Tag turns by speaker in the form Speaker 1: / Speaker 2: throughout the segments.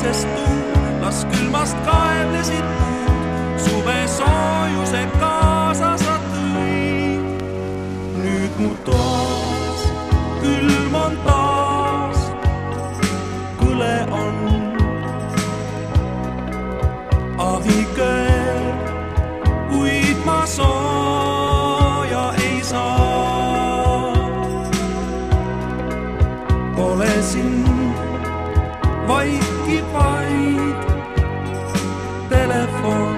Speaker 1: päikesest tuud, las külmast kaevlesid puud, suve soojuse kaasa sa tõid. Nüüd mu toas külm on taas, kõle on ahiköel, kuid ma sooja ei saa. Pole sind, vaikib vaid telefon.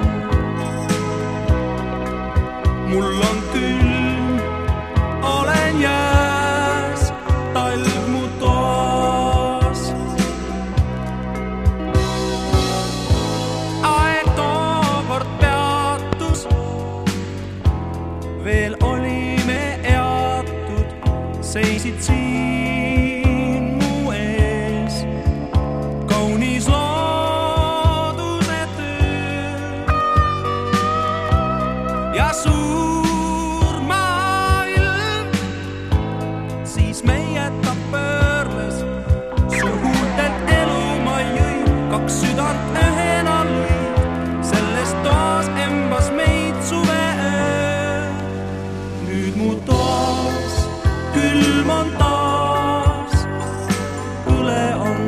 Speaker 1: Mul on külm, olen jääs, talv mu toas. Aeg tookord peatus, veel olime eatud, seisid siin mu ees. Kaunis looduse töö ja suur maailm, siis meie ta pöörles. Su huultelt elu ma jõin, kaks südant ühena lõid. Sellest toas embas meid suveöö. Nüüd mu toas külm on taas, kõle on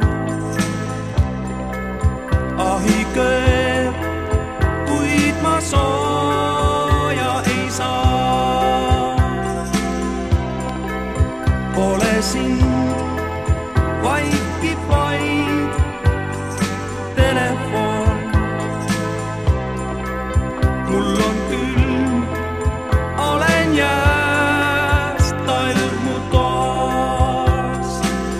Speaker 1: ahiköel, kuid ma sooja ei saa. Pole sind, vaikib vaid telefon. Mul on külm, olen jääs, talv mu toas.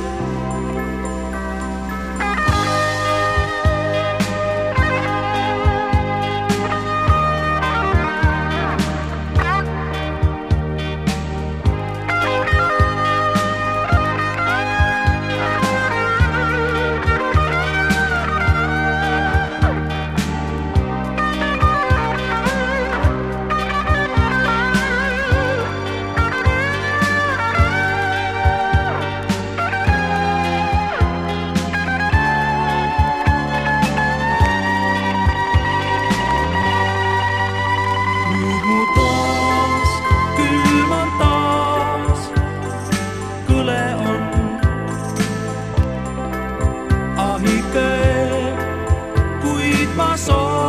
Speaker 1: Nüüd mu toas külm on taas, kõle on ahiköel, kuid ma sooja